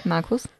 Markus?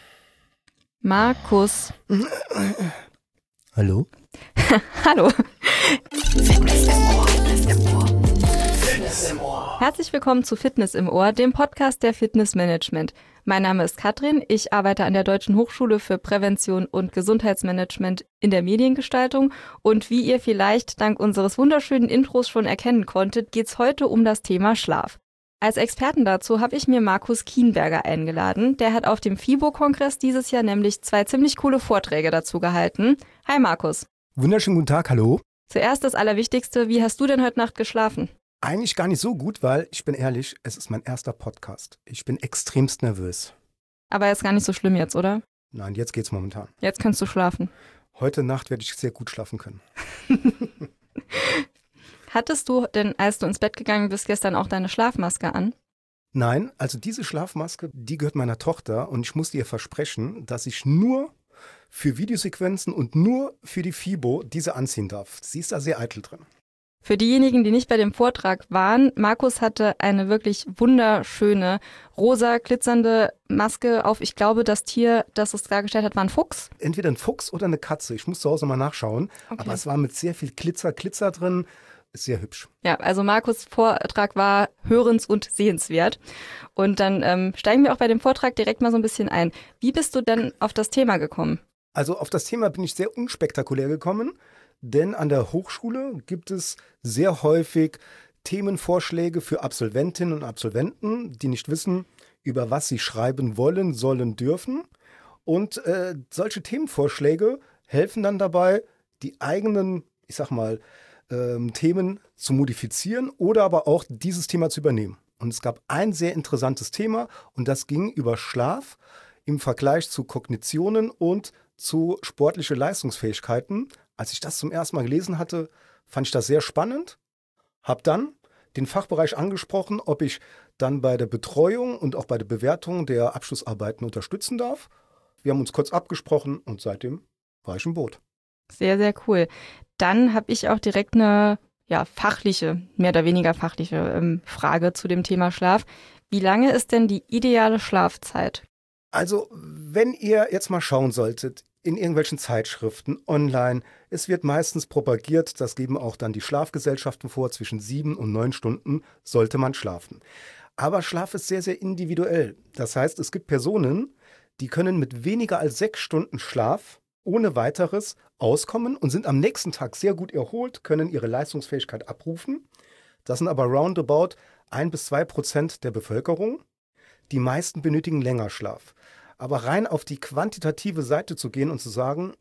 Markus. Hallo? Hallo. Fitness im Ohr. Fitness im Ohr. Fitness im Ohr. Herzlich willkommen zu Fitness im Ohr, dem Podcast der Fitnessmanagement. Mein Name ist Katrin, ich arbeite an der Deutschen Hochschule für Prävention und Gesundheitsmanagement in der Mediengestaltung und wie ihr vielleicht dank unseres wunderschönen Intros schon erkennen konntet, geht es heute um das Thema Schlaf. Als Experten dazu habe ich mir Markus Kienberger eingeladen. Der hat auf dem FIBO-Kongress dieses Jahr nämlich 2 ziemlich coole Vorträge dazu gehalten. Hi Markus. Wunderschönen guten Tag, hallo. Zuerst das Allerwichtigste, wie hast du denn heute Nacht geschlafen? Eigentlich gar nicht so gut, weil, ich bin ehrlich, es ist mein erster Podcast. Ich bin extremst nervös. Aber ist gar nicht so schlimm jetzt, oder? Nein, jetzt geht's momentan. Jetzt kannst du schlafen. Heute Nacht werde ich sehr gut schlafen können. Hattest du denn, als du ins Bett gegangen bist, gestern auch deine Schlafmaske an? Nein, also diese Schlafmaske, die gehört meiner Tochter und ich musste ihr versprechen, dass ich nur für Videosequenzen und nur für die FIBO diese anziehen darf. Sie ist da sehr eitel drin. Für diejenigen, die nicht bei dem Vortrag waren, Markus hatte eine wirklich wunderschöne, rosa glitzernde Maske auf. Ich glaube, das Tier, das es dargestellt hat, war ein Fuchs. Entweder ein Fuchs oder eine Katze. Ich muss zu Hause mal nachschauen. Okay. Aber es war mit sehr viel Glitzer drin. Ist sehr hübsch. Ja, also Markus' Vortrag war hörens- und sehenswert. Und dann steigen wir auch bei dem Vortrag direkt mal so ein bisschen ein. Wie bist du denn auf das Thema gekommen? Also auf das Thema bin ich sehr unspektakulär gekommen, denn an der Hochschule gibt es sehr häufig Themenvorschläge für Absolventinnen und Absolventen, die nicht wissen, über was sie schreiben wollen, sollen, dürfen. Und solche Themenvorschläge helfen dann dabei, die eigenen, ich sag mal, Themen zu modifizieren oder aber auch dieses Thema zu übernehmen. Und es gab ein sehr interessantes Thema und das ging über Schlaf im Vergleich zu Kognitionen und zu sportlichen Leistungsfähigkeiten. Als ich das zum ersten Mal gelesen hatte, fand ich das sehr spannend, habe dann den Fachbereich angesprochen, ob ich dann bei der Betreuung und auch bei der Bewertung der Abschlussarbeiten unterstützen darf. Wir haben uns kurz abgesprochen und seitdem war ich im Boot. Sehr, sehr cool. Dann habe ich auch direkt eine fachliche, mehr oder weniger fachliche Frage zu dem Thema Schlaf. Wie lange ist denn die ideale Schlafzeit? Also, wenn ihr jetzt mal schauen solltet, in irgendwelchen Zeitschriften, online, es wird meistens propagiert, das geben auch dann die Schlafgesellschaften vor, zwischen 7 und 9 Stunden sollte man schlafen. Aber Schlaf ist sehr, sehr individuell. Das heißt, es gibt Personen, die können mit weniger als 6 Stunden Schlaf ohne weiteres auskommen und sind am nächsten Tag sehr gut erholt, können ihre Leistungsfähigkeit abrufen. Das sind aber roundabout 1-2% der Bevölkerung. Die meisten benötigen länger Schlaf. Aber rein auf die quantitative Seite zu gehen und zu sagen,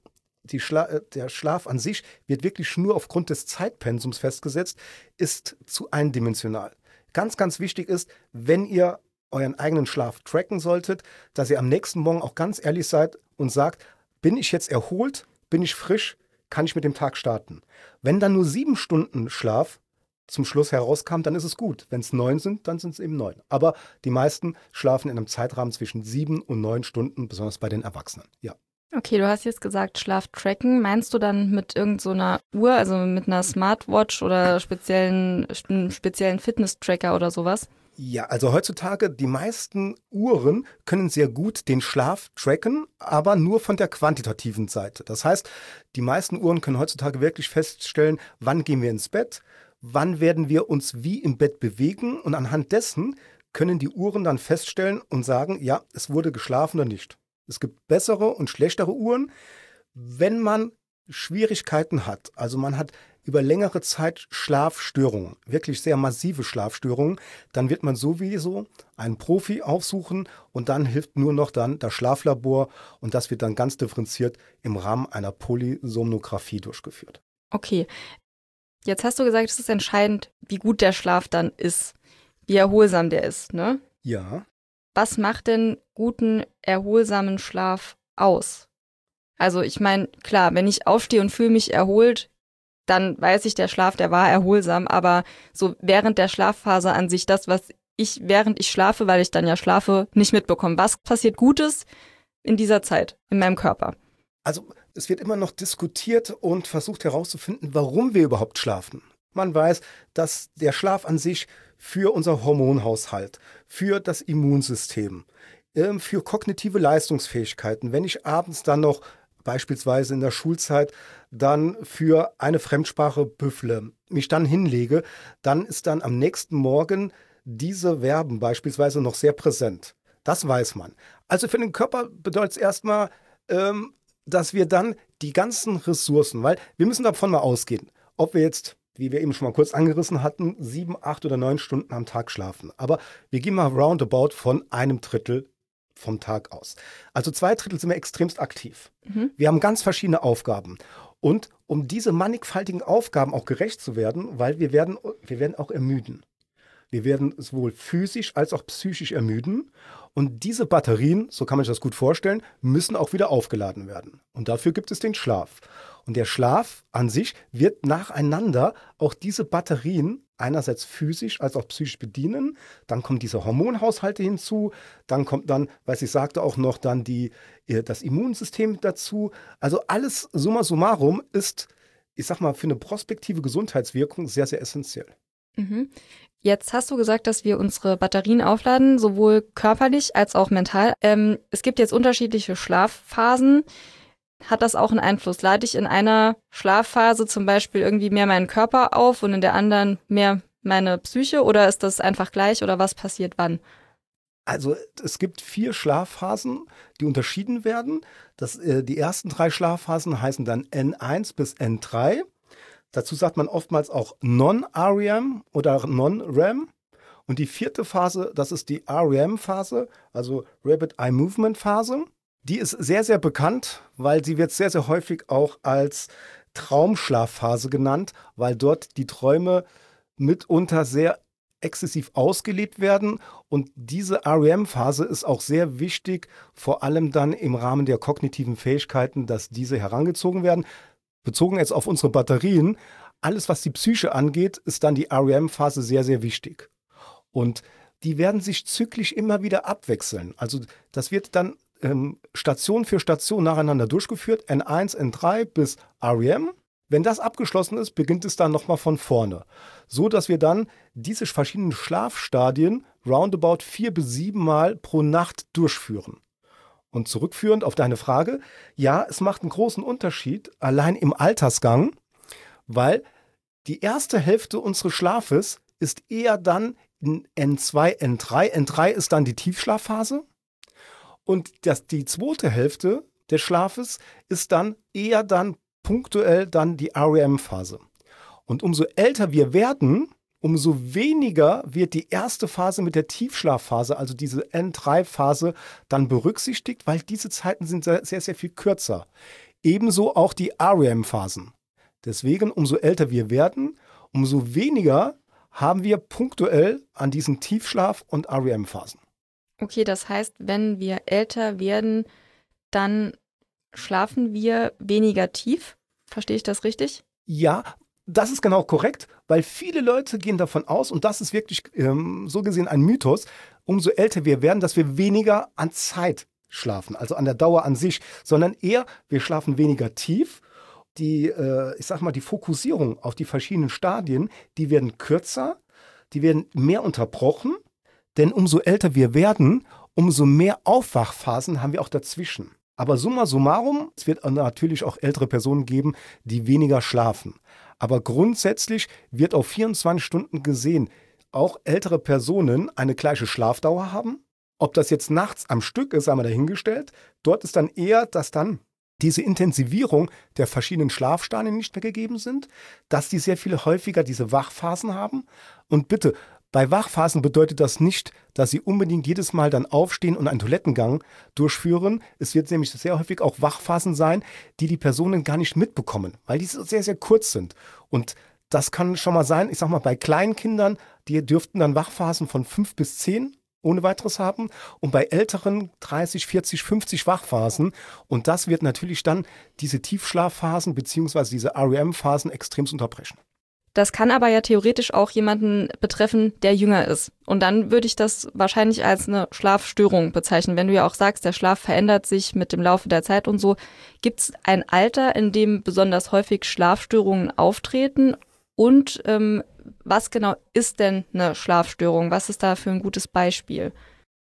der Schlaf an sich wird wirklich nur aufgrund des Zeitpensums festgesetzt, ist zu eindimensional. Ganz, ganz wichtig ist, wenn ihr euren eigenen Schlaf tracken solltet, dass ihr am nächsten Morgen auch ganz ehrlich seid und sagt, bin ich jetzt erholt, bin ich frisch, kann ich mit dem Tag starten. Wenn dann nur 7 Stunden Schlaf zum Schluss herauskam, dann ist es gut. Wenn es 9 sind, dann sind es eben 9. Aber die meisten schlafen in einem Zeitrahmen zwischen 7 und 9 Stunden, besonders bei den Erwachsenen. Ja. Okay, du hast jetzt gesagt, Schlaf tracken. Meinst du dann mit irgend so einer Uhr, also mit einer Smartwatch oder speziellen Fitness-Tracker oder sowas? Ja, also heutzutage, die meisten Uhren können sehr gut den Schlaf tracken, aber nur von der quantitativen Seite. Das heißt, die meisten Uhren können heutzutage wirklich feststellen, wann gehen wir ins Bett, wann werden wir uns wie im Bett bewegen und anhand dessen können die Uhren dann feststellen und sagen, ja, es wurde geschlafen oder nicht. Es gibt bessere und schlechtere Uhren, wenn man Schwierigkeiten hat. Also man hat über längere Zeit Schlafstörungen, wirklich sehr massive Schlafstörungen, dann wird man sowieso einen Profi aufsuchen und dann hilft nur noch dann das Schlaflabor und das wird dann ganz differenziert im Rahmen einer Polysomnographie durchgeführt. Okay, jetzt hast du gesagt, es ist entscheidend, wie gut der Schlaf dann ist, wie erholsam der ist, ne? Ja. Was macht denn guten, erholsamen Schlaf aus? Also ich meine, klar, wenn ich aufstehe und fühle mich erholt, dann weiß ich, der Schlaf, der war erholsam, aber so während der Schlafphase an sich, das, was ich, während ich schlafe, weil ich dann ja schlafe, nicht mitbekomme. Was passiert Gutes in dieser Zeit in meinem Körper? Also es wird immer noch diskutiert und versucht herauszufinden, warum wir überhaupt schlafen. Man weiß, dass der Schlaf an sich für unser Hormonhaushalt, für das Immunsystem für kognitive Leistungsfähigkeiten. Wenn ich abends dann noch beispielsweise in der Schulzeit dann für eine Fremdsprache büffle, mich dann hinlege, dann ist dann am nächsten Morgen diese Verben beispielsweise noch sehr präsent. Das weiß man. Also für den Körper bedeutet es erstmal, dass wir dann die ganzen Ressourcen, weil wir müssen davon mal ausgehen, ob wir jetzt, wie wir eben schon mal kurz angerissen hatten, 7, 8 oder 9 Stunden am Tag schlafen. Aber wir gehen mal roundabout von einem Drittel vom Tag aus. Also 2 Drittel sind wir extremst aktiv. Wir haben ganz verschiedene Aufgaben. Und um diese mannigfaltigen Aufgaben auch gerecht zu werden, weil wir werden auch ermüden. Wir werden sowohl physisch als auch psychisch ermüden. Und diese Batterien, so kann man sich das gut vorstellen, müssen auch wieder aufgeladen werden. Und dafür gibt es den Schlaf. Und der Schlaf an sich wird nacheinander auch diese Batterien einerseits physisch als auch psychisch bedienen. Dann kommen diese Hormonhaushalte hinzu. Dann kommt dann, was ich sagte, auch noch dann das Immunsystem dazu. Also alles summa summarum ist, ich sag mal, für eine prospektive Gesundheitswirkung sehr, sehr essentiell. Mhm. Jetzt hast du gesagt, dass wir unsere Batterien aufladen, sowohl körperlich als auch mental. Es gibt jetzt unterschiedliche Schlafphasen. Hat das auch einen Einfluss? Lade ich in einer Schlafphase zum Beispiel irgendwie mehr meinen Körper auf und in der anderen mehr meine Psyche, oder ist das einfach gleich, oder was passiert wann? Also es gibt 4 Schlafphasen, die unterschieden werden. Die ersten 3 Schlafphasen heißen dann N1 bis N3. Dazu sagt man oftmals auch Non-REM oder Non-REM. Und die 4. Phase, das ist die REM-Phase, also Rapid Eye Movement Phase. Die ist sehr, sehr bekannt, weil sie wird sehr, sehr häufig auch als Traumschlafphase genannt, weil dort die Träume mitunter sehr exzessiv ausgelebt werden. Und diese REM-Phase ist auch sehr wichtig, vor allem dann im Rahmen der kognitiven Fähigkeiten, dass diese herangezogen werden. Bezogen jetzt auf unsere Batterien, alles, was die Psyche angeht, ist dann die REM-Phase sehr, sehr wichtig. Und die werden sich zyklisch immer wieder abwechseln. Also das wird dann Station für Station nacheinander durchgeführt, N1, N3 bis REM. Wenn das abgeschlossen ist, beginnt es dann nochmal von vorne. So, dass wir dann diese verschiedenen Schlafstadien roundabout 4 bis 7 Mal pro Nacht durchführen. Und zurückführend auf deine Frage, ja, es macht einen großen Unterschied, allein im Altersgang, weil die erste Hälfte unseres Schlafes ist eher dann in N2, N3. N3 ist dann die Tiefschlafphase. Und die zweite Hälfte des Schlafes ist dann eher dann punktuell dann die REM-Phase. Und umso älter wir werden, umso weniger wird die erste Phase mit der Tiefschlafphase, also diese N3-Phase, dann berücksichtigt, weil diese Zeiten sind sehr, sehr, sehr viel kürzer. Ebenso auch die REM-Phasen. Deswegen, umso älter wir werden, umso weniger haben wir punktuell an diesen Tiefschlaf- und REM-Phasen. Okay, das heißt, wenn wir älter werden, dann schlafen wir weniger tief. Verstehe ich das richtig? Ja, das ist genau korrekt, weil viele Leute gehen davon aus, und das ist wirklich so gesehen ein Mythos, umso älter wir werden, dass wir weniger an Zeit schlafen, also an der Dauer an sich, sondern eher, wir schlafen weniger tief. Die Fokussierung auf die verschiedenen Stadien, die werden kürzer, die werden mehr unterbrochen, denn umso älter wir werden, umso mehr Aufwachphasen haben wir auch dazwischen. Aber summa summarum, es wird natürlich auch ältere Personen geben, die weniger schlafen. Aber grundsätzlich wird auf 24 Stunden gesehen, auch ältere Personen eine gleiche Schlafdauer haben. Ob das jetzt nachts am Stück ist, haben wir dahingestellt. Dort ist dann eher, dass dann diese Intensivierung der verschiedenen Schlafstadien nicht mehr gegeben sind, dass die sehr viel häufiger diese Wachphasen haben. Und bitte, bei Wachphasen bedeutet das nicht, dass Sie unbedingt jedes Mal dann aufstehen und einen Toilettengang durchführen. Es wird nämlich sehr häufig auch Wachphasen sein, die Personen gar nicht mitbekommen, weil die sehr, sehr kurz sind. Und das kann schon mal sein, ich sag mal, bei kleinen Kindern, die dürften dann Wachphasen von 5 bis 10 ohne weiteres haben und bei älteren 30, 40, 50 Wachphasen. Und das wird natürlich dann diese Tiefschlafphasen bzw. diese REM-Phasen extremst unterbrechen. Das kann aber ja theoretisch auch jemanden betreffen, der jünger ist. Und dann würde ich das wahrscheinlich als eine Schlafstörung bezeichnen. Wenn du ja auch sagst, der Schlaf verändert sich mit dem Laufe der Zeit und so. Gibt es ein Alter, in dem besonders häufig Schlafstörungen auftreten? Und was genau ist denn eine Schlafstörung? Was ist da für ein gutes Beispiel?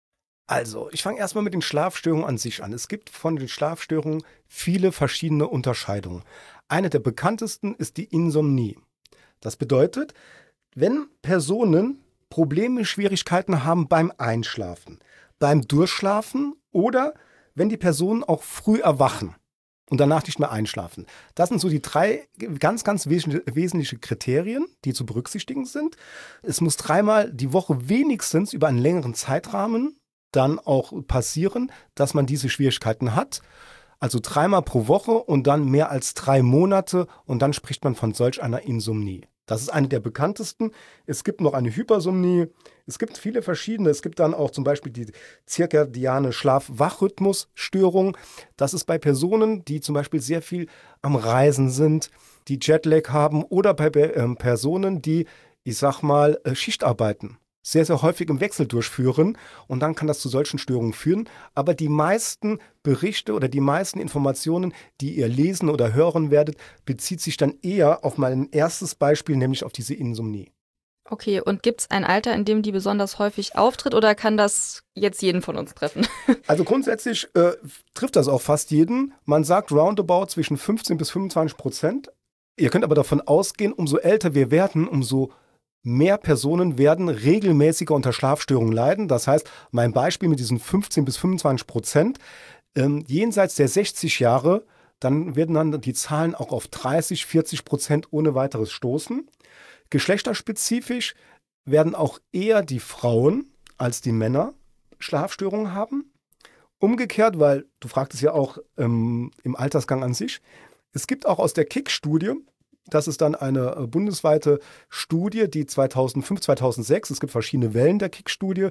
Also, ich fange erstmal mit den Schlafstörungen an sich an. Es gibt von den Schlafstörungen viele verschiedene Unterscheidungen. Eine der bekanntesten ist die Insomnie. Das bedeutet, wenn Personen Probleme, Schwierigkeiten haben beim Einschlafen, beim Durchschlafen oder wenn die Personen auch früh erwachen und danach nicht mehr einschlafen. Das sind so die 3 ganz, ganz wesentliche Kriterien, die zu berücksichtigen sind. Es muss 3-mal die Woche wenigstens über einen längeren Zeitrahmen dann auch passieren, dass man diese Schwierigkeiten hat. Also 3-mal pro Woche und dann mehr als 3 Monate und dann spricht man von solch einer Insomnie. Das ist eine der bekanntesten. Es gibt noch eine Hypersomnie. Es gibt viele verschiedene. Es gibt dann auch zum Beispiel die zirkadiane Schlaf-Wach-Rhythmus-Störung. Das ist bei Personen, die zum Beispiel sehr viel am Reisen sind, die Jetlag haben oder bei Personen, die, ich sag mal, Schicht arbeiten, sehr, sehr häufig im Wechsel durchführen und dann kann das zu solchen Störungen führen. Aber die meisten Berichte oder die meisten Informationen, die ihr lesen oder hören werdet, bezieht sich dann eher auf mein erstes Beispiel, nämlich auf diese Insomnie. Okay, und gibt es ein Alter, in dem die besonders häufig auftritt oder kann das jetzt jeden von uns treffen? Also grundsätzlich trifft das auch fast jeden. Man sagt roundabout zwischen 15 bis 25%. Ihr könnt aber davon ausgehen, umso älter wir werden, umso mehr Personen werden regelmäßiger unter Schlafstörungen leiden. Das heißt, mein Beispiel mit diesen 15 bis 25%, jenseits der 60 Jahre, dann werden dann die Zahlen auch auf 30, 40% ohne weiteres stoßen. Geschlechterspezifisch werden auch eher die Frauen als die Männer Schlafstörungen haben. Umgekehrt, weil du fragtest ja auch im Altersgang an sich, es gibt auch aus der KIK-Studie, das ist dann eine bundesweite Studie, die 2005, 2006, es gibt verschiedene Wellen der KIK-Studie,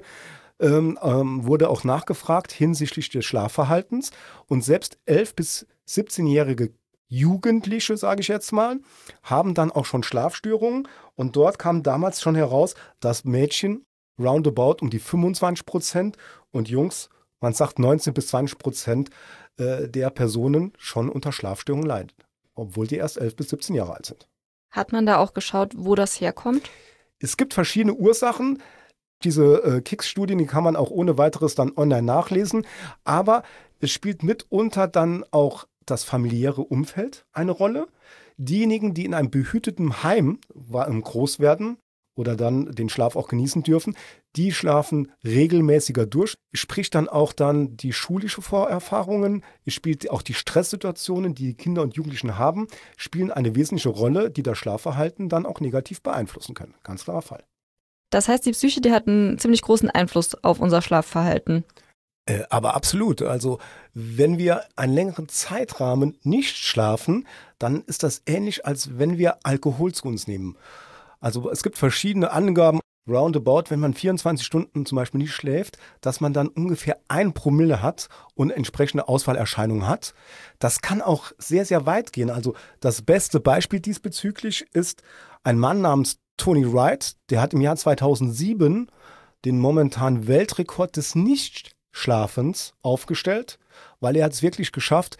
wurde auch nachgefragt hinsichtlich des Schlafverhaltens. Und selbst 11- bis 17-jährige Jugendliche, sage ich jetzt mal, haben dann auch schon Schlafstörungen. Und dort kam damals schon heraus, dass Mädchen roundabout um die 25% und Jungs, man sagt 19 bis 20% der Personen schon unter Schlafstörungen leiden, obwohl die erst 11 bis 17 Jahre alt sind. Hat man da auch geschaut, wo das herkommt? Es gibt verschiedene Ursachen. Diese KIK-Studien, die kann man auch ohne weiteres dann online nachlesen. Aber es spielt mitunter dann auch das familiäre Umfeld eine Rolle. Diejenigen, die in einem behüteten Heim groß werden oder dann den Schlaf auch genießen dürfen, die schlafen regelmäßiger durch. Es spricht dann auch dann die schulische Vorerfahrungen, es spielt auch die Stresssituationen, die Kinder und Jugendlichen haben, spielen eine wesentliche Rolle, die das Schlafverhalten dann auch negativ beeinflussen können. Ganz klarer Fall. Das heißt, die Psyche, die hat einen ziemlich großen Einfluss auf unser Schlafverhalten. Aber absolut. Also wenn wir einen längeren Zeitrahmen nicht schlafen, dann ist das ähnlich, als wenn wir Alkohol zu uns nehmen. Also es gibt verschiedene Angaben, roundabout, wenn man 24 Stunden zum Beispiel nicht schläft, dass man dann ungefähr 1 Promille hat und entsprechende Ausfallerscheinungen hat. Das kann auch sehr, sehr weit gehen. Also das beste Beispiel diesbezüglich ist ein Mann namens Tony Wright, der hat im Jahr 2007 den momentanen Weltrekord des Nichtschlafens aufgestellt, weil er hat es wirklich geschafft,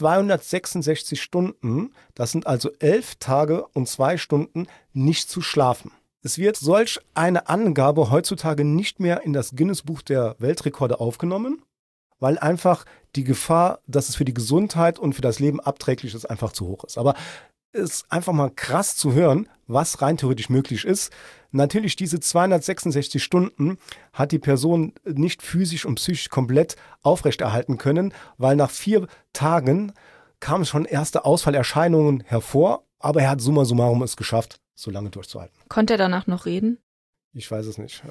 266 Stunden, das sind also 11 Tage und 2 Stunden, nicht zu schlafen. Es wird solch eine Angabe heutzutage nicht mehr in das Guinness-Buch der Weltrekorde aufgenommen, weil einfach die Gefahr, dass es für die Gesundheit und für das Leben abträglich ist, einfach zu hoch ist. Aber es ist einfach mal krass zu hören, was rein theoretisch möglich ist. Natürlich diese 266 Stunden hat die Person nicht physisch und psychisch komplett aufrechterhalten können, weil nach 4 Tagen kamen schon erste Ausfallerscheinungen hervor, aber er hat summa summarum es geschafft, so lange durchzuhalten. Konnte er danach noch reden? Ich weiß es nicht.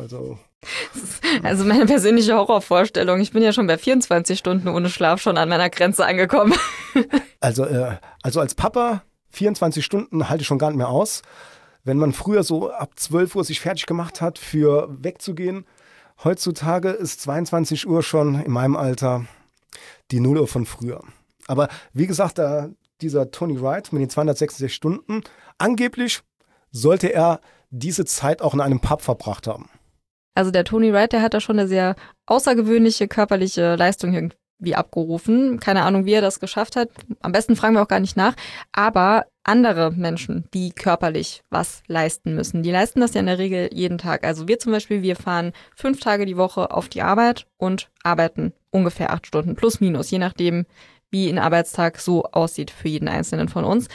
Also meine persönliche Horrorvorstellung. Ich bin ja schon bei 24 Stunden ohne Schlaf schon an meiner Grenze angekommen. Also als Papa 24 Stunden halte ich schon gar nicht mehr aus. Wenn man früher so ab 12 Uhr sich fertig gemacht hat, für wegzugehen, heutzutage ist 22 Uhr schon in meinem Alter die 0 Uhr von früher. Aber wie gesagt, dieser Tony Wright mit den 266 Stunden, angeblich sollte er diese Zeit auch in einem Pub verbracht haben. Also der Tony Wright, der hat da schon eine sehr außergewöhnliche körperliche Leistung irgendwie abgerufen. Keine Ahnung, wie er das geschafft hat. Am besten fragen wir auch gar nicht nach. Aber andere Menschen, die körperlich was leisten müssen, die leisten das ja in der Regel jeden Tag. Also wir zum Beispiel, wir fahren 5 Tage die Woche auf die Arbeit und arbeiten ungefähr 8 Stunden plus minus, je nachdem, wie ein Arbeitstag so aussieht für jeden Einzelnen von uns.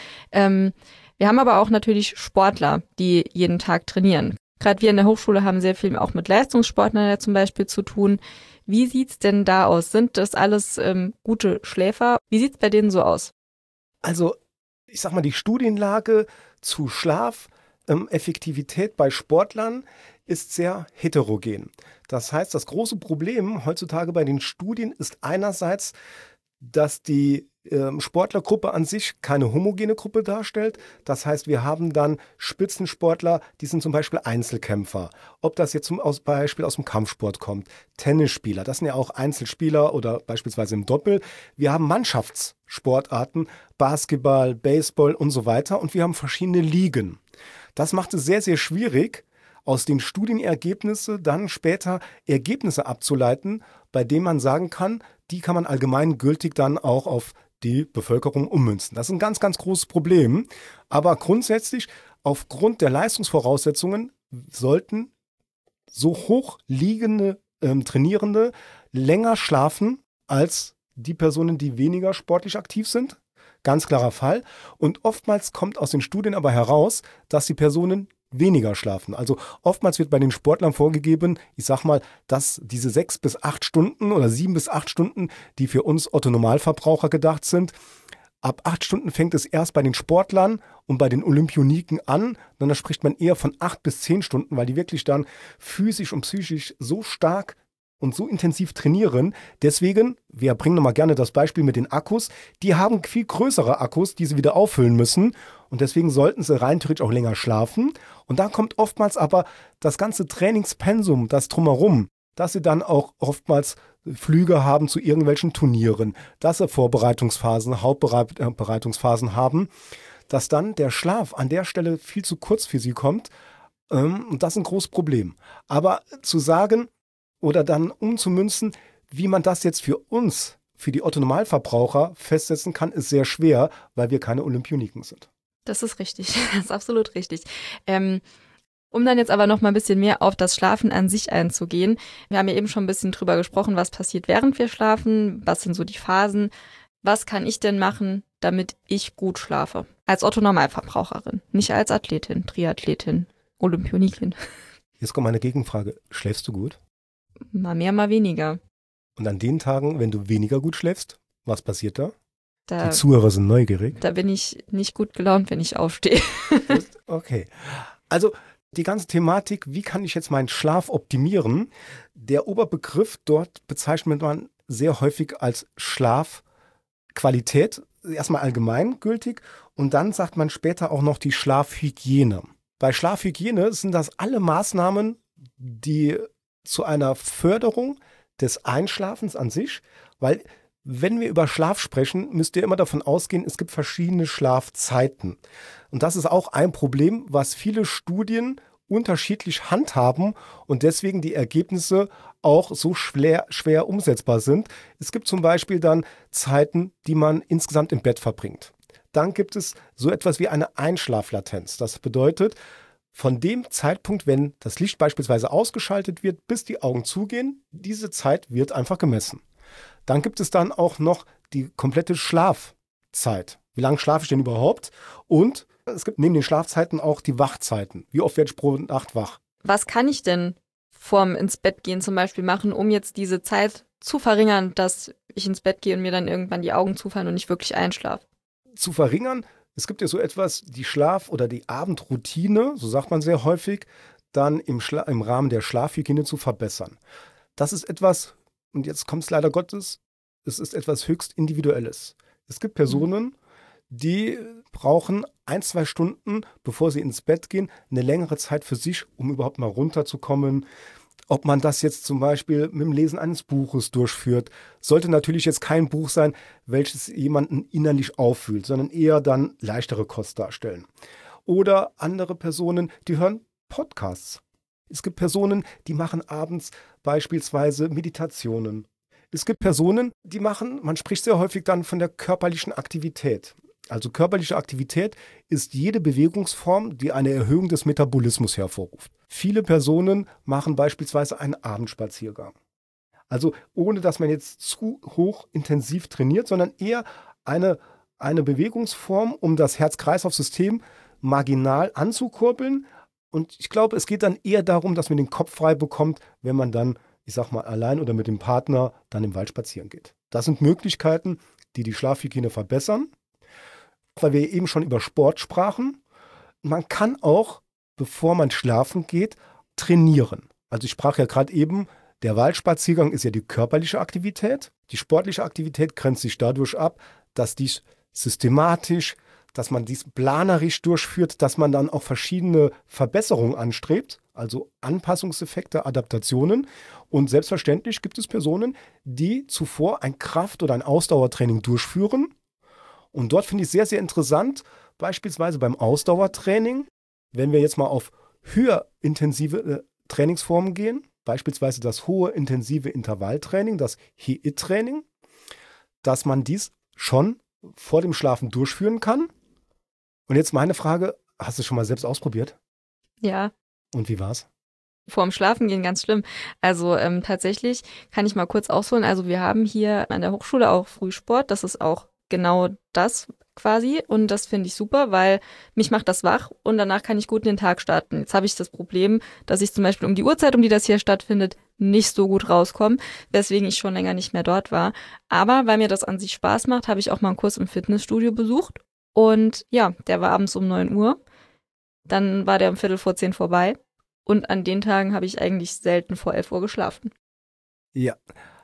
Wir haben aber auch natürlich Sportler, die jeden Tag trainieren. Gerade wir in der Hochschule haben sehr viel auch mit Leistungssportlern ja zum Beispiel zu tun. Wie sieht's denn da aus? Sind das alles gute Schläfer? Wie sieht's bei denen so aus? Also, ich sag mal, die Studienlage zu Schlafeffektivität bei Sportlern ist sehr heterogen. Das heißt, das große Problem heutzutage bei den Studien ist einerseits, dass die Sportlergruppe an sich keine homogene Gruppe darstellt. Das heißt, wir haben dann Spitzensportler, die sind zum Beispiel Einzelkämpfer. Ob das jetzt zum Beispiel aus dem Kampfsport kommt, Tennisspieler, das sind ja auch Einzelspieler oder beispielsweise im Doppel. Wir haben Mannschaftssportarten, Basketball, Baseball und so weiter und wir haben verschiedene Ligen. Das macht es sehr, sehr schwierig, aus den Studienergebnissen dann später Ergebnisse abzuleiten, bei denen man sagen kann, die kann man allgemeingültig dann auch auf die Bevölkerung ummünzen. Das ist ein ganz, ganz großes Problem. Aber grundsätzlich, aufgrund der Leistungsvoraussetzungen, sollten so hoch liegende Trainierende länger schlafen als die Personen, die weniger sportlich aktiv sind. Ganz klarer Fall. Und oftmals kommt aus den Studien aber heraus, dass die Personen weniger schlafen. Also oftmals wird bei den Sportlern vorgegeben, ich sag mal, dass diese 6 bis 8 Stunden oder 7 bis 8 Stunden, die für uns Otto-Normalverbraucher gedacht sind, ab 8 Stunden fängt es erst bei den Sportlern und bei den Olympioniken an. Dann spricht man eher von 8 bis 10 Stunden, weil die wirklich dann physisch und psychisch so stark und so intensiv trainieren. Deswegen, wir bringen nochmal gerne das Beispiel mit den Akkus, die haben viel größere Akkus, die sie wieder auffüllen müssen und deswegen sollten sie rein theoretisch auch länger schlafen. Und dann kommt oftmals aber das ganze Trainingspensum, das Drumherum, dass sie dann auch oftmals Flüge haben zu irgendwelchen Turnieren, dass sie Vorbereitungsphasen, Hauptbereitungsphasen haben, dass dann der Schlaf an der Stelle viel zu kurz für sie kommt. Und das ist ein großes Problem. Aber zu sagen, oder dann umzumünzen, wie man das jetzt für uns, für die Otto-Normalverbraucher festsetzen kann, ist sehr schwer, weil wir keine Olympioniken sind. Das ist richtig, das ist absolut richtig. Um dann jetzt aber noch mal ein bisschen mehr auf das Schlafen an sich einzugehen. Wir haben ja eben schon ein bisschen drüber gesprochen, was passiert, während wir schlafen, was sind so die Phasen. Was kann ich denn machen, damit ich gut schlafe? Als Otto-Normalverbraucherin, nicht als Athletin, Triathletin, Olympionikin. Jetzt kommt meine Gegenfrage. Schläfst du gut? Mal mehr, mal weniger. Und an den Tagen, wenn du weniger gut schläfst, was passiert da? Die Zuhörer sind neugierig. Da bin ich nicht gut gelaunt, wenn ich aufstehe. Okay. Also die ganze Thematik, wie kann ich jetzt meinen Schlaf optimieren? Der Oberbegriff dort bezeichnet man sehr häufig als Schlafqualität. Erstmal allgemeingültig und dann sagt man später auch noch die Schlafhygiene. Bei Schlafhygiene sind das alle Maßnahmen, die zu einer Förderung des Einschlafens an sich, weil wenn wir über Schlaf sprechen, müsst ihr immer davon ausgehen, es gibt verschiedene Schlafzeiten. Und das ist auch ein Problem, was viele Studien unterschiedlich handhaben und deswegen die Ergebnisse auch so schwer umsetzbar sind. Es gibt zum Beispiel dann Zeiten, die man insgesamt im Bett verbringt. Dann gibt es so etwas wie eine Einschlaflatenz. Das bedeutet, von dem Zeitpunkt, wenn das Licht beispielsweise ausgeschaltet wird, bis die Augen zugehen, diese Zeit wird einfach gemessen. Dann gibt es dann auch noch die komplette Schlafzeit. Wie lange schlafe ich denn überhaupt? Und es gibt neben den Schlafzeiten auch die Wachzeiten. Wie oft werde ich pro Nacht wach? Was kann ich denn vorm ins Bett gehen zum Beispiel machen, um jetzt diese Zeit zu verringern, dass ich ins Bett gehe und mir dann irgendwann die Augen zufallen und ich wirklich einschlafe? Zu verringern? Es gibt ja so etwas, die Schlaf- oder die Abendroutine, so sagt man sehr häufig, dann im Rahmen der Schlafhygiene zu verbessern. Das ist etwas, und jetzt kommt es leider Gottes, es ist etwas höchst Individuelles. Es gibt Personen, die brauchen 1-2 Stunden, bevor sie ins Bett gehen, eine längere Zeit für sich, um überhaupt mal runterzukommen. Ob man das jetzt zum Beispiel mit dem Lesen eines Buches durchführt, sollte natürlich jetzt kein Buch sein, welches jemanden innerlich auffühlt, sondern eher dann leichtere Kost darstellen. Oder andere Personen, die hören Podcasts. Es gibt Personen, die machen abends beispielsweise Meditationen. Es gibt Personen, die machen, man spricht sehr häufig dann von der körperlichen Aktivität. Also körperliche Aktivität ist jede Bewegungsform, die eine Erhöhung des Metabolismus hervorruft. Viele Personen machen beispielsweise einen Abendspaziergang. Also ohne, dass man jetzt zu hoch intensiv trainiert, sondern eher eine Bewegungsform, um das Herz-Kreislauf-System marginal anzukurbeln. Und ich glaube, es geht dann eher darum, dass man den Kopf frei bekommt, wenn man dann, ich sag mal, allein oder mit dem Partner dann im Wald spazieren geht. Das sind Möglichkeiten, die die Schlafhygiene verbessern. Weil wir eben schon über Sport sprachen. Man kann auch, bevor man schlafen geht, trainieren. Also ich sprach ja gerade eben, der Waldspaziergang ist ja die körperliche Aktivität. Die sportliche Aktivität grenzt sich dadurch ab, dass dies systematisch, dass man dies planerisch durchführt, dass man dann auch verschiedene Verbesserungen anstrebt, also Anpassungseffekte, Adaptationen. Und selbstverständlich gibt es Personen, die zuvor ein Kraft- oder ein Ausdauertraining durchführen. Und dort finde ich sehr, sehr interessant, beispielsweise beim Ausdauertraining, wenn wir jetzt mal auf höher intensive Trainingsformen gehen, beispielsweise das hohe intensive Intervalltraining, das HIIT-Training, dass man dies schon vor dem Schlafen durchführen kann. Und jetzt meine Frage, hast du es schon mal selbst ausprobiert? Ja. Und wie war's? Vorm Schlafengehen ganz schlimm. Also tatsächlich kann ich mal kurz ausholen. Also wir haben hier an der Hochschule auch Frühsport. Das ist auch genau das quasi und das finde ich super, weil mich macht das wach und danach kann ich gut in den Tag starten. Jetzt habe ich das Problem, dass ich zum Beispiel um die Uhrzeit, um die das hier stattfindet, nicht so gut rauskomme, weswegen ich schon länger nicht mehr dort war. Aber weil mir das an sich Spaß macht, habe ich auch mal einen Kurs im Fitnessstudio besucht und ja, der war abends um 9 Uhr. Dann war der um 9:45 vorbei und an den Tagen habe ich eigentlich selten vor 11 Uhr geschlafen. Ja.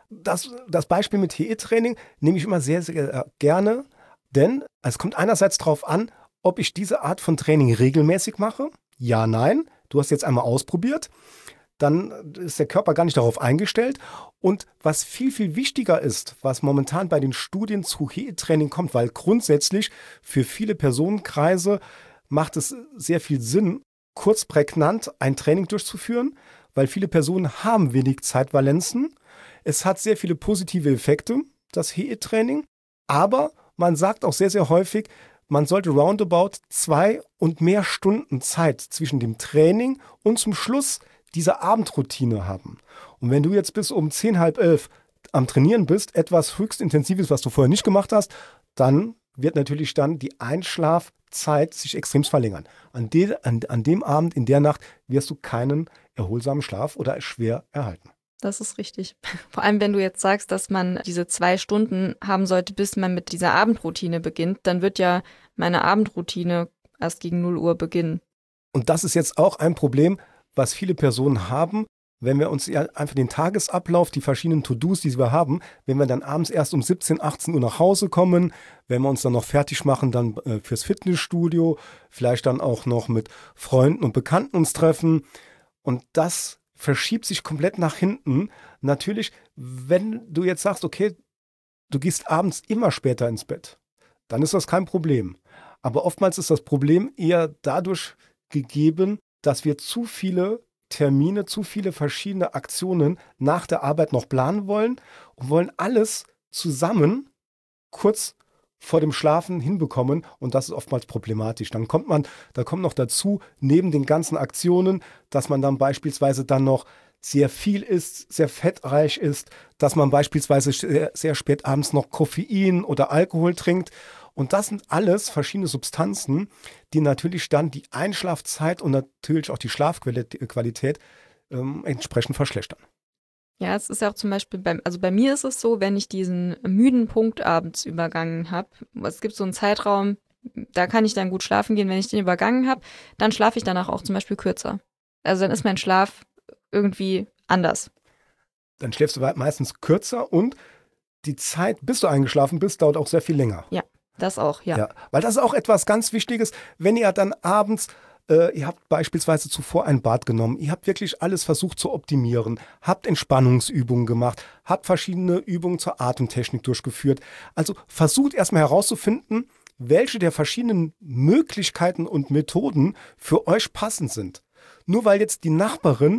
Das Beispiel mit HIIT-Training nehme ich immer sehr, sehr gerne, denn es kommt einerseits darauf an, ob ich diese Art von Training regelmäßig mache. Ja, nein. Du hast jetzt einmal ausprobiert. Dann ist der Körper gar nicht darauf eingestellt. Und was viel, viel wichtiger ist, was momentan bei den Studien zu HIIT-Training kommt, weil grundsätzlich für viele Personenkreise macht es sehr viel Sinn, kurz prägnant ein Training durchzuführen, weil viele Personen haben wenig Zeitvalenzen. Es hat sehr viele positive Effekte, das HIIT-Training, aber man sagt auch sehr, sehr häufig, man sollte roundabout 2 und mehr Stunden Zeit zwischen dem Training und zum Schluss dieser Abendroutine haben. Und wenn du jetzt bis um 10, halb 11 am Trainieren bist, etwas höchst Intensives, was du vorher nicht gemacht hast, dann wird natürlich dann die Einschlafzeit sich extrem verlängern. An dem Abend, in der Nacht, wirst du keinen erholsamen Schlaf oder schwer erhalten. Das ist richtig. Vor allem, wenn du jetzt sagst, dass man diese 2 Stunden haben sollte, bis man mit dieser Abendroutine beginnt, dann wird ja meine Abendroutine erst gegen 0 Uhr beginnen. Und das ist jetzt auch ein Problem, was viele Personen haben, wenn wir uns einfach den Tagesablauf, die verschiedenen To-Dos, die wir haben, wenn wir dann abends erst um 17, 18 Uhr nach Hause kommen, wenn wir uns dann noch fertig machen, dann fürs Fitnessstudio, vielleicht dann auch noch mit Freunden und Bekannten uns treffen. Und das verschiebt sich komplett nach hinten. Natürlich, wenn du jetzt sagst, okay, du gehst abends immer später ins Bett, dann ist das kein Problem. Aber oftmals ist das Problem eher dadurch gegeben, dass wir zu viele Termine, zu viele verschiedene Aktionen nach der Arbeit noch planen wollen und wollen alles zusammen kurz vor dem Schlafen hinbekommen und das ist oftmals problematisch. Da kommt noch dazu, neben den ganzen Aktionen, dass man dann beispielsweise dann noch sehr viel isst, sehr fettreich ist, dass man beispielsweise sehr, sehr spät abends noch Koffein oder Alkohol trinkt. Und das sind alles verschiedene Substanzen, die natürlich dann die Einschlafzeit und natürlich auch die Schlafqualität entsprechend verschlechtern. Ja, es ist ja auch zum Beispiel bei mir ist es so, wenn ich diesen müden Punkt abends übergangen habe, es gibt so einen Zeitraum, da kann ich dann gut schlafen gehen, wenn ich den übergangen habe, dann schlafe ich danach auch zum Beispiel kürzer. Also dann ist mein Schlaf irgendwie anders. Dann schläfst du meistens kürzer und die Zeit, bis du eingeschlafen bist, dauert auch sehr viel länger. Ja, das auch, ja. Weil das ist auch etwas ganz Wichtiges, wenn ihr dann abends ihr habt beispielsweise zuvor ein Bad genommen, ihr habt wirklich alles versucht zu optimieren, habt Entspannungsübungen gemacht, habt verschiedene Übungen zur Atemtechnik durchgeführt. Also versucht erstmal herauszufinden, welche der verschiedenen Möglichkeiten und Methoden für euch passend sind. Nur weil jetzt die Nachbarin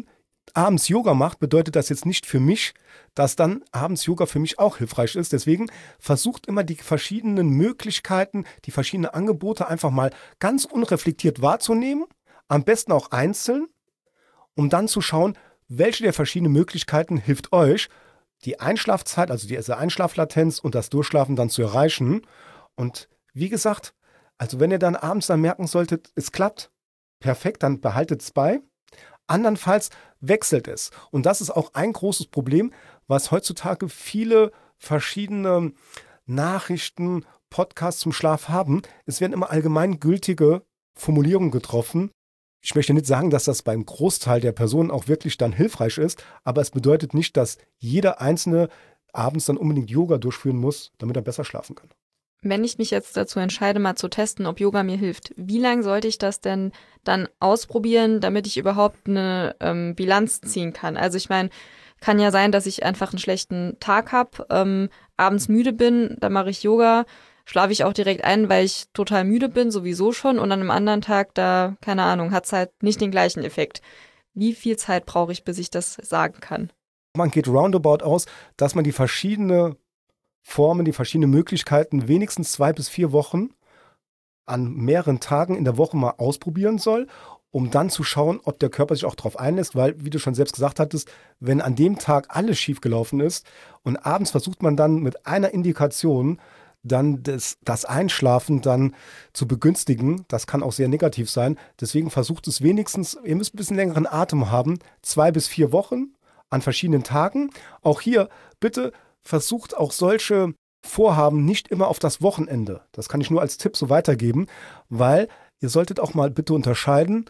abends Yoga macht, bedeutet das jetzt nicht für mich, dass dann abends Yoga für mich auch hilfreich ist. Deswegen versucht immer die verschiedenen Möglichkeiten, die verschiedenen Angebote einfach mal ganz unreflektiert wahrzunehmen, am besten auch einzeln, um dann zu schauen, welche der verschiedenen Möglichkeiten hilft euch, die Einschlafzeit, also diese Einschlaflatenz und das Durchschlafen dann zu erreichen. Und wie gesagt, also wenn ihr dann abends dann merken solltet, es klappt, perfekt, dann behaltet es bei. Andernfalls wechselt es. Und das ist auch ein großes Problem, was heutzutage viele verschiedene Nachrichten, Podcasts zum Schlaf haben. Es werden immer allgemeingültige Formulierungen getroffen. Ich möchte nicht sagen, dass das beim Großteil der Personen auch wirklich dann hilfreich ist, aber es bedeutet nicht, dass jeder Einzelne abends dann unbedingt Yoga durchführen muss, damit er besser schlafen kann. Wenn ich mich jetzt dazu entscheide, mal zu testen, ob Yoga mir hilft, wie lange sollte ich das denn dann ausprobieren, damit ich überhaupt eine Bilanz ziehen kann? Also ich meine, kann ja sein, dass ich einfach einen schlechten Tag habe, abends müde bin, dann mache ich Yoga, schlafe ich auch direkt ein, weil ich total müde bin, sowieso schon. Und an einem anderen Tag, da, keine Ahnung, hat es halt nicht den gleichen Effekt. Wie viel Zeit brauche ich, bis ich das sagen kann? Man geht roundabout aus, dass man die verschiedenen Formen, die verschiedenen Möglichkeiten wenigstens 2 bis 4 Wochen an mehreren Tagen in der Woche mal ausprobieren soll, um dann zu schauen, ob der Körper sich auch darauf einlässt, weil, wie du schon selbst gesagt hattest, wenn an dem Tag alles schiefgelaufen ist und abends versucht man dann mit einer Indikation dann das Einschlafen dann zu begünstigen, das kann auch sehr negativ sein. Deswegen versucht es wenigstens, ihr müsst ein bisschen längeren Atem haben, 2 bis 4 Wochen an verschiedenen Tagen. Auch hier bitte versucht auch solche Vorhaben nicht immer auf das Wochenende. Das kann ich nur als Tipp so weitergeben, weil ihr solltet auch mal bitte unterscheiden,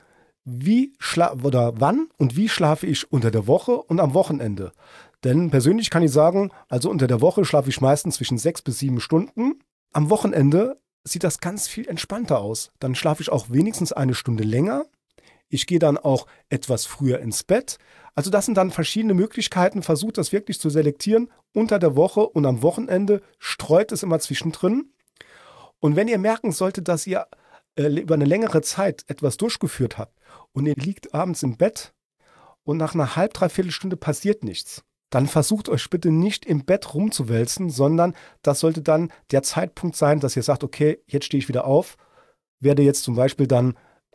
wann und wie schlafe ich unter der Woche und am Wochenende. Denn persönlich kann ich sagen, also unter der Woche schlafe ich meistens zwischen 6 bis 7 Stunden. Am Wochenende sieht das ganz viel entspannter aus. Dann schlafe ich auch wenigstens 1 Stunde länger. Ich gehe dann auch etwas früher ins Bett. Also das sind dann verschiedene Möglichkeiten. Versucht das wirklich zu selektieren unter der Woche und am Wochenende. Streut es immer zwischendrin. Und wenn ihr merken solltet, dass ihr über eine längere Zeit etwas durchgeführt habt und ihr liegt abends im Bett und nach einer halb, dreiviertel Stunde passiert nichts, dann versucht euch bitte nicht im Bett rumzuwälzen, sondern das sollte dann der Zeitpunkt sein, dass ihr sagt, okay, jetzt stehe ich wieder auf, werde jetzt zum Beispiel dann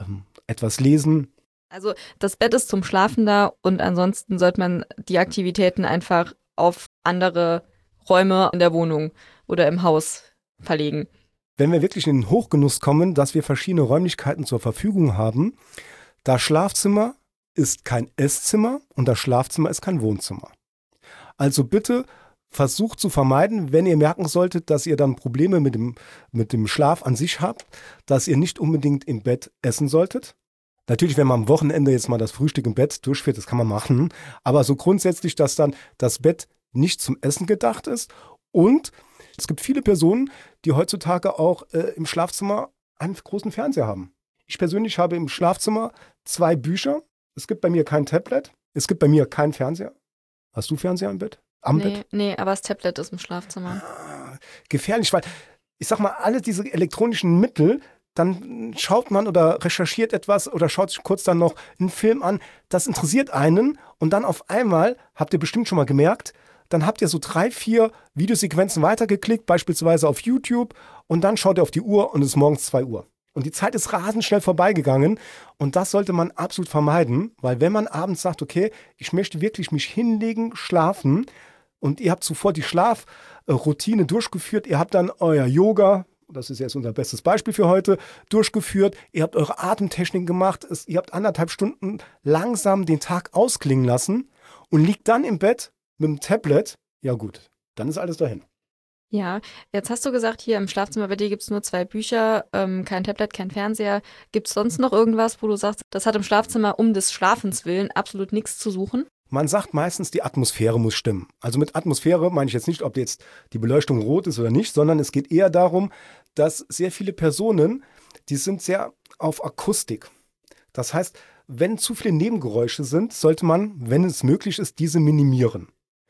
etwas lesen. Also das Bett ist zum Schlafen da und ansonsten sollte man die Aktivitäten einfach auf andere Räume in der Wohnung oder im Haus verlegen. Wenn wir wirklich in den Hochgenuss kommen, dass wir verschiedene Räumlichkeiten zur Verfügung haben, das Schlafzimmer ist kein Esszimmer und das Schlafzimmer ist kein Wohnzimmer. Also bitte versucht zu vermeiden, wenn ihr merken solltet, dass ihr dann Probleme mit dem Schlaf an sich habt, dass ihr nicht unbedingt im Bett essen solltet. Natürlich, wenn man am Wochenende jetzt mal das Frühstück im Bett durchführt, das kann man machen, aber so grundsätzlich, dass dann das Bett nicht zum Essen gedacht ist. Und es gibt viele Personen, die heutzutage auch im Schlafzimmer einen großen Fernseher haben. Ich persönlich habe im Schlafzimmer 2 Bücher. Es gibt bei mir kein Tablet. Es gibt bei mir keinen Fernseher. Hast du Fernseher im Bett? Am Bett? Nee, aber das Tablet ist im Schlafzimmer. Gefährlich, weil ich sag mal, alle diese elektronischen Mittel, dann schaut man oder recherchiert etwas oder schaut sich kurz dann noch einen Film an. Das interessiert einen und dann auf einmal, habt ihr bestimmt schon mal gemerkt, dann habt ihr so 3, 4 Videosequenzen weitergeklickt, beispielsweise auf YouTube und dann schaut ihr auf die Uhr und es ist morgens 2 Uhr. Und die Zeit ist rasend schnell vorbeigegangen und das sollte man absolut vermeiden, weil wenn man abends sagt, okay, ich möchte wirklich mich hinlegen, schlafen und ihr habt zuvor die Schlafroutine durchgeführt, ihr habt dann euer Yoga, das ist jetzt unser bestes Beispiel für heute, durchgeführt, ihr habt eure Atemtechniken gemacht, ihr habt 1,5 Stunden langsam den Tag ausklingen lassen und liegt dann im Bett mit dem Tablet, ja gut, dann ist alles dahin. Ja, jetzt hast du gesagt, hier im Schlafzimmer bei dir gibt es nur 2 Bücher, kein Tablet, kein Fernseher. Gibt es sonst noch irgendwas, wo du sagst, das hat im Schlafzimmer um des Schlafens willen absolut nichts zu suchen? Man sagt meistens, die Atmosphäre muss stimmen. Also mit Atmosphäre meine ich jetzt nicht, ob jetzt die Beleuchtung rot ist oder nicht, sondern es geht eher darum, dass sehr viele Personen, die sind sehr auf Akustik. Das heißt, wenn zu viele Nebengeräusche sind, sollte man, wenn es möglich ist, diese minimieren.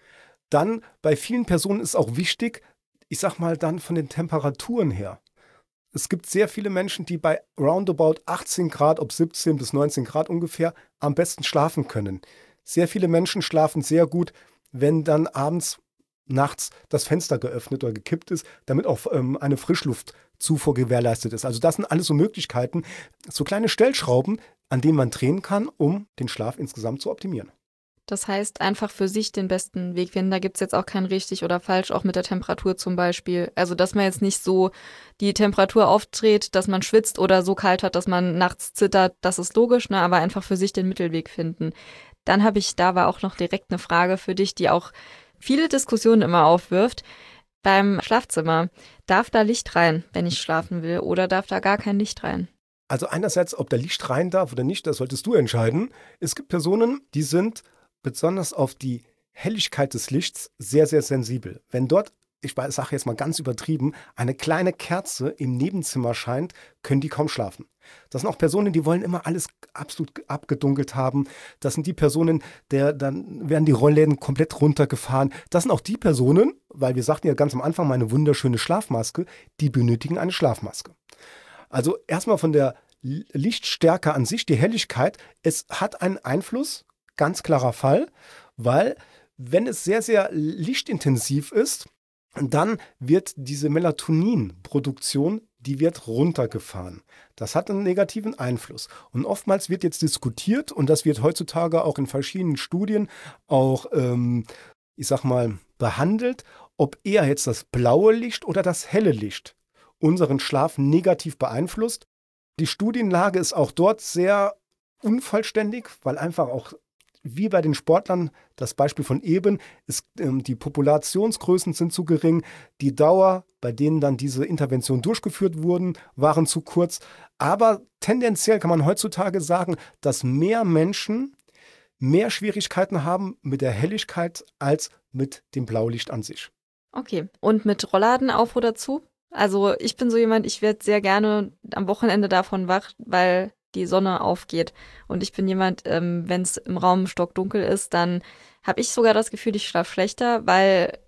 Dann bei vielen Personen ist auch wichtig, ich sag mal dann von den Temperaturen her. Es gibt sehr viele Menschen, die bei roundabout 18 Grad, ob 17 bis 19 Grad ungefähr, am besten schlafen können. Sehr viele Menschen schlafen sehr gut, wenn dann nachts das Fenster geöffnet oder gekippt ist, damit auch eine Frischluftzufuhr gewährleistet ist. Also das sind alles so Möglichkeiten, so kleine Stellschrauben, an denen man drehen kann, um den Schlaf insgesamt zu optimieren. Das heißt, einfach für sich den besten Weg finden. Da gibt es jetzt auch kein richtig oder falsch, auch mit der Temperatur zum Beispiel. Also, dass man jetzt nicht so die Temperatur aufdreht, dass man schwitzt oder so kalt hat, dass man nachts zittert, das ist logisch, ne? Aber einfach für sich den Mittelweg finden. Dann da war auch noch direkt eine Frage für dich, die auch viele Diskussionen immer aufwirft. Beim Schlafzimmer, darf da Licht rein, wenn ich schlafen will, oder darf da gar kein Licht rein? Also einerseits, ob da Licht rein darf oder nicht, das solltest du entscheiden. Es gibt Personen, die sind besonders auf die Helligkeit des Lichts sehr, sehr sensibel. Wenn dort, ich sage jetzt mal ganz übertrieben, eine kleine Kerze im Nebenzimmer scheint, können die kaum schlafen. Das sind auch Personen, die wollen immer alles absolut abgedunkelt haben. Das sind die Personen, dann werden die Rollläden komplett runtergefahren. Das sind auch die Personen, weil wir sagten ja ganz am Anfang, meine wunderschöne Schlafmaske, die benötigen eine Schlafmaske. Also erstmal von der Lichtstärke an sich, die Helligkeit, es hat einen Einfluss, ganz klarer Fall, weil wenn es sehr, sehr lichtintensiv ist, dann wird diese Melatoninproduktion, die wird runtergefahren. Das hat einen negativen Einfluss. Und oftmals wird jetzt diskutiert, und das wird heutzutage auch in verschiedenen Studien auch, behandelt, ob eher jetzt das blaue Licht oder das helle Licht unseren Schlaf negativ beeinflusst. Die Studienlage ist auch dort sehr unvollständig, weil einfach auch wie bei den Sportlern, das Beispiel von eben, die Populationsgrößen sind zu gering, die Dauer, bei denen dann diese Interventionen durchgeführt wurden, waren zu kurz. Aber tendenziell kann man heutzutage sagen, dass mehr Menschen mehr Schwierigkeiten haben mit der Helligkeit als mit dem Blaulicht an sich. Okay, und mit Rollladen auf oder zu? Also ich bin so jemand, ich werde sehr gerne am Wochenende davon wach, weil die Sonne aufgeht. Und ich bin jemand, wenn es im Raum stockdunkel ist, dann habe ich sogar das Gefühl, ich schlafe schlechter, weil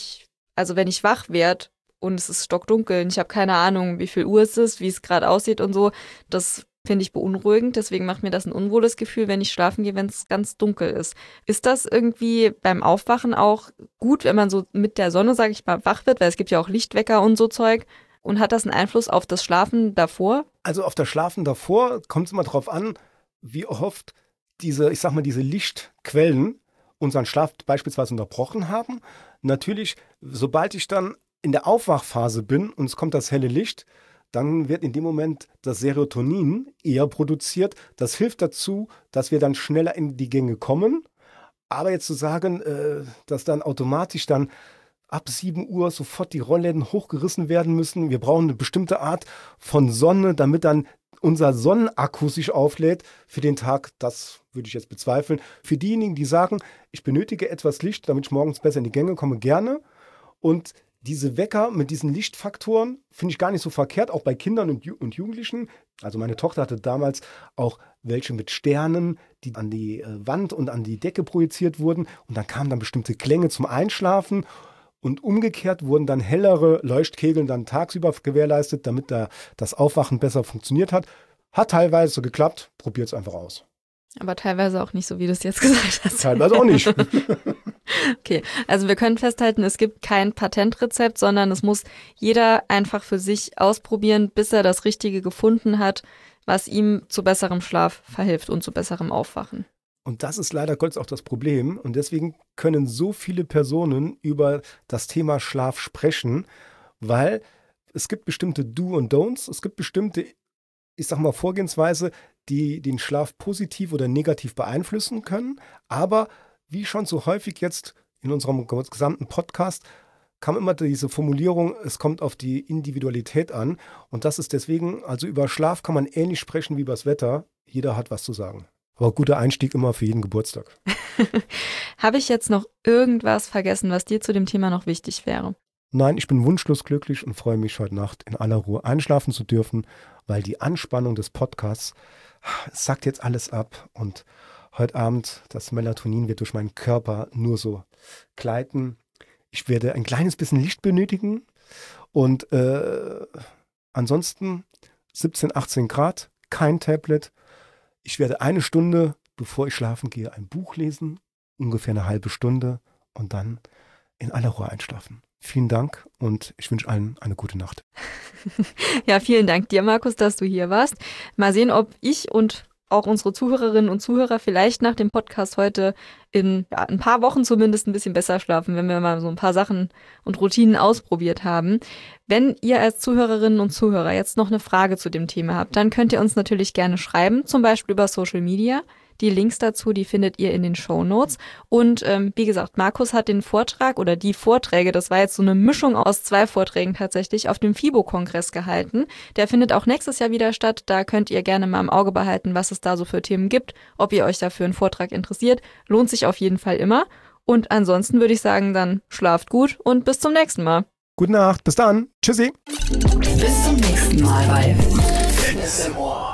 wenn ich wach werde und es ist stockdunkel und ich habe keine Ahnung, wie viel Uhr es ist, wie es gerade aussieht und so, das finde ich beunruhigend. Deswegen macht mir das ein unwohles Gefühl, wenn ich schlafen gehe, wenn es ganz dunkel ist. Ist das irgendwie beim Aufwachen auch gut, wenn man so mit der Sonne, sage ich mal, wach wird? Weil es gibt ja auch Lichtwecker und so Zeug. Und hat das einen Einfluss auf das Schlafen davor? Also auf das Schlafen davor kommt es immer darauf an, wie oft diese Lichtquellen unseren Schlaf beispielsweise unterbrochen haben. Natürlich, sobald ich dann in der Aufwachphase bin und es kommt das helle Licht, dann wird in dem Moment das Serotonin eher produziert. Das hilft dazu, dass wir dann schneller in die Gänge kommen. Aber jetzt zu sagen, dass dann automatisch dann ab 7 Uhr sofort die Rollläden hochgerissen werden müssen. Wir brauchen eine bestimmte Art von Sonne, damit dann unser Sonnenakku sich auflädt für den Tag. Das würde ich jetzt bezweifeln. Für diejenigen, die sagen, ich benötige etwas Licht, damit ich morgens besser in die Gänge komme, gerne. Und diese Wecker mit diesen Lichtfaktoren finde ich gar nicht so verkehrt, auch bei Kindern und Jugendlichen. Also meine Tochter hatte damals auch welche mit Sternen, die an die Wand und an die Decke projiziert wurden. Und dann kamen dann bestimmte Klänge zum Einschlafen. Und umgekehrt wurden dann hellere Leuchtkegel dann tagsüber gewährleistet, damit das Aufwachen besser funktioniert hat. Hat teilweise so geklappt, probiert es einfach aus. Aber teilweise auch nicht so, wie du es jetzt gesagt hast. Teilweise auch nicht. Okay, also wir können festhalten, es gibt kein Patentrezept, sondern es muss jeder einfach für sich ausprobieren, bis er das Richtige gefunden hat, was ihm zu besserem Schlaf verhilft und zu besserem Aufwachen. Und das ist leider Gottes auch das Problem. Und deswegen können so viele Personen über das Thema Schlaf sprechen, weil es gibt bestimmte Do und Don'ts. Es gibt bestimmte, Vorgehensweise, die den Schlaf positiv oder negativ beeinflussen können. Aber wie schon so häufig jetzt in unserem gesamten Podcast, kam immer diese Formulierung, es kommt auf die Individualität an. Und das ist deswegen, also über Schlaf kann man ähnlich sprechen wie über das Wetter. Jeder hat was zu sagen. Aber guter Einstieg immer für jeden Geburtstag. Habe ich jetzt noch irgendwas vergessen, was dir zu dem Thema noch wichtig wäre? Nein, ich bin wunschlos glücklich und freue mich, heute Nacht in aller Ruhe einschlafen zu dürfen, weil die Anspannung des Podcasts sackt jetzt alles ab und heute Abend, das Melatonin wird durch meinen Körper nur so gleiten. Ich werde ein kleines bisschen Licht benötigen und ansonsten 17, 18 Grad, kein Tablet. Ich werde 1 Stunde bevor ich schlafen gehe, ein Buch lesen, ungefähr eine halbe Stunde und dann in aller Ruhe einschlafen. Vielen Dank und ich wünsche allen eine gute Nacht. Ja, vielen Dank dir, Markus, dass du hier warst. Mal sehen, ob ich und auch unsere Zuhörerinnen und Zuhörer vielleicht nach dem Podcast heute in ein paar Wochen zumindest ein bisschen besser schlafen, wenn wir mal so ein paar Sachen und Routinen ausprobiert haben. Wenn ihr als Zuhörerinnen und Zuhörer jetzt noch eine Frage zu dem Thema habt, dann könnt ihr uns natürlich gerne schreiben, zum Beispiel über Social Media. Die Links dazu, die findet ihr in den Shownotes. Und wie gesagt, Markus hat den Vortrag oder die Vorträge, das war jetzt so eine Mischung aus 2 Vorträgen tatsächlich, auf dem FIBO-Kongress gehalten. Der findet auch nächstes Jahr wieder statt. Da könnt ihr gerne mal im Auge behalten, was es da so für Themen gibt, ob ihr euch dafür einen Vortrag interessiert. Lohnt sich auf jeden Fall immer. Und ansonsten würde ich sagen, dann schlaft gut und bis zum nächsten Mal. Gute Nacht, bis dann. Tschüssi. Bis zum nächsten Mal bei Fitness im Ohr.